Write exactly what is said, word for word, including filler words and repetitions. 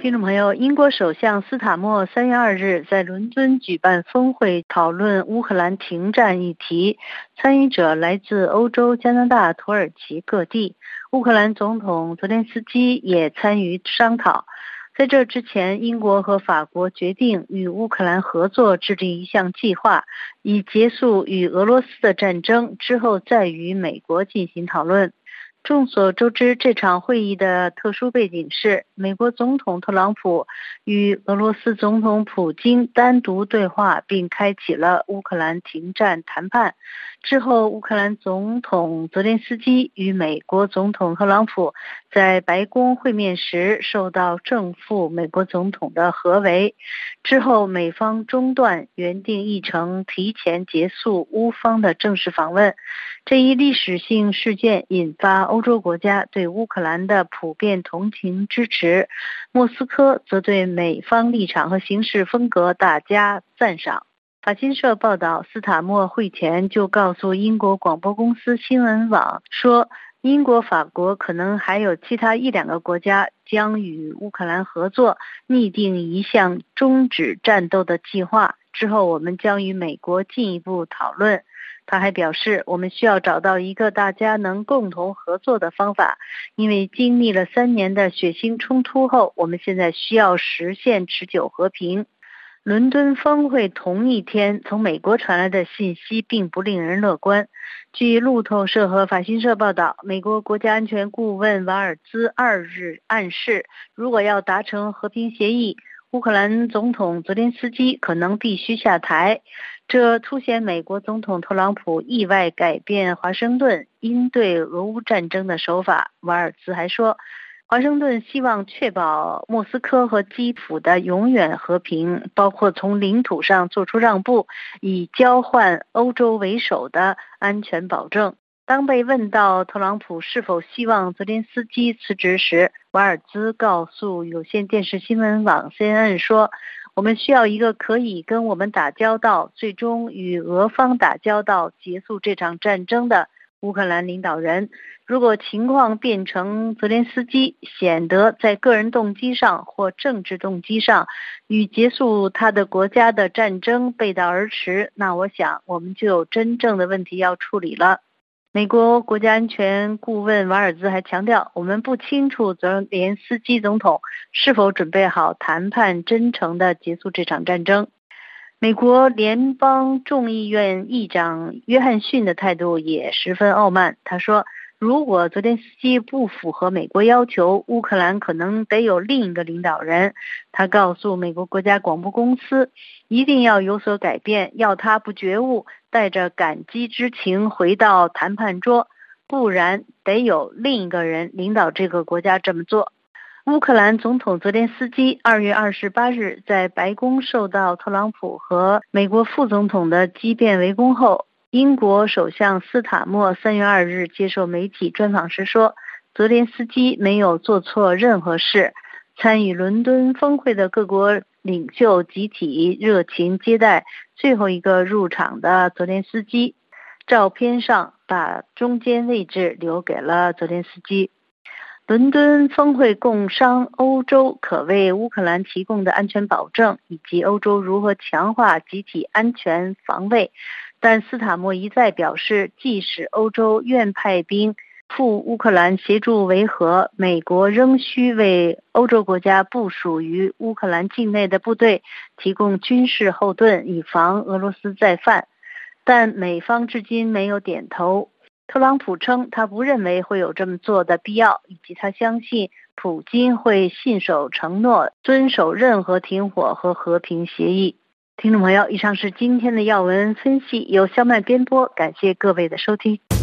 听众朋友，英国首相斯塔默三月二日在伦敦举办峰会，讨论乌克兰停战议题。参与者来自欧洲、加拿大、土耳其各地。乌克兰总统泽连斯基也参与商讨。在这之前，英国和法国决定与乌克兰合作制定一项计划，以结束与俄罗斯的战争，之后再与美国进行讨论。众所周知，这场会议的特殊背景是美国总统特朗普与俄罗斯总统普京单独对话，并开启了乌克兰停战谈判。之后，乌克兰总统泽连斯基与美国总统特朗普在白宫会面时受到正副美国总统的合围。之后，美方中断原定议程，提前结束乌方的正式访问。这一历史性事件引发欧洲国家对乌克兰的普遍同情支持，莫斯科则对美方立场和行事风格大加赞赏。法新社报道，斯塔默会前就告诉英国广播公司新闻网说，英国、法国可能还有其他一两个国家将与乌克兰合作，拟定一项终止战斗的计划。之后我们将与美国进一步讨论。他还表示，我们需要找到一个大家能共同合作的方法，因为经历了三年的血腥冲突后，我们现在需要实现持久和平。伦敦峰会同一天，从美国传来的信息并不令人乐观。据路透社和法新社报道，美国国家安全顾问瓦尔兹二日暗示，如果要达成和平协议，乌克兰总统泽连斯基可能必须下台。这凸显美国总统特朗普意外改变华盛顿应对俄乌战争的手法。瓦尔兹还说，华盛顿希望确保莫斯科和基辅的永远和平，包括从领土上做出让步，以交换欧洲为首的安全保证。当被问到特朗普是否希望泽连斯基辞职时，瓦尔兹告诉有线电视新闻网 C N N 说，我们需要一个可以跟我们打交道，最终与俄方打交道，结束这场战争的乌克兰领导人。如果情况变成泽连斯基显得在个人动机上或政治动机上与结束他的国家的战争背道而驰，那我想我们就有真正的问题要处理了。美国国家安全顾问瓦尔兹还强调，我们不清楚泽连斯基总统是否准备好谈判真诚地结束这场战争。美国联邦众议院议长约翰逊的态度也十分傲慢，他说，如果泽连斯基不符合美国要求，乌克兰可能得有另一个领导人。他告诉美国国家广播公司，一定要有所改变，要他不觉悟，带着感激之情回到谈判桌，不然得有另一个人领导这个国家这么做。乌克兰总统泽连斯基二月二十八日在白宫受到特朗普和美国副总统的激辩围攻后，英国首相斯塔默三月二日接受媒体专访时说，泽连斯基没有做错任何事。参与伦敦峰会的各国领袖集体热情接待最后一个入场的泽连斯基，照片上把中间位置留给了泽连斯基。伦敦峰会共商欧洲可为乌克兰提供的安全保证，以及欧洲如何强化集体安全防卫。但斯塔默一再表示，即使欧洲愿派兵赴乌克兰协助维和，美国仍需为欧洲国家部署于乌克兰境内的部队提供军事后盾，以防俄罗斯再犯。但美方至今没有点头。特朗普称他不认为会有这么做的必要，以及他相信普京会信守承诺，遵守任何停火和和平协议。听众朋友，以上是今天的要闻分析，由肖麦编播，感谢各位的收听。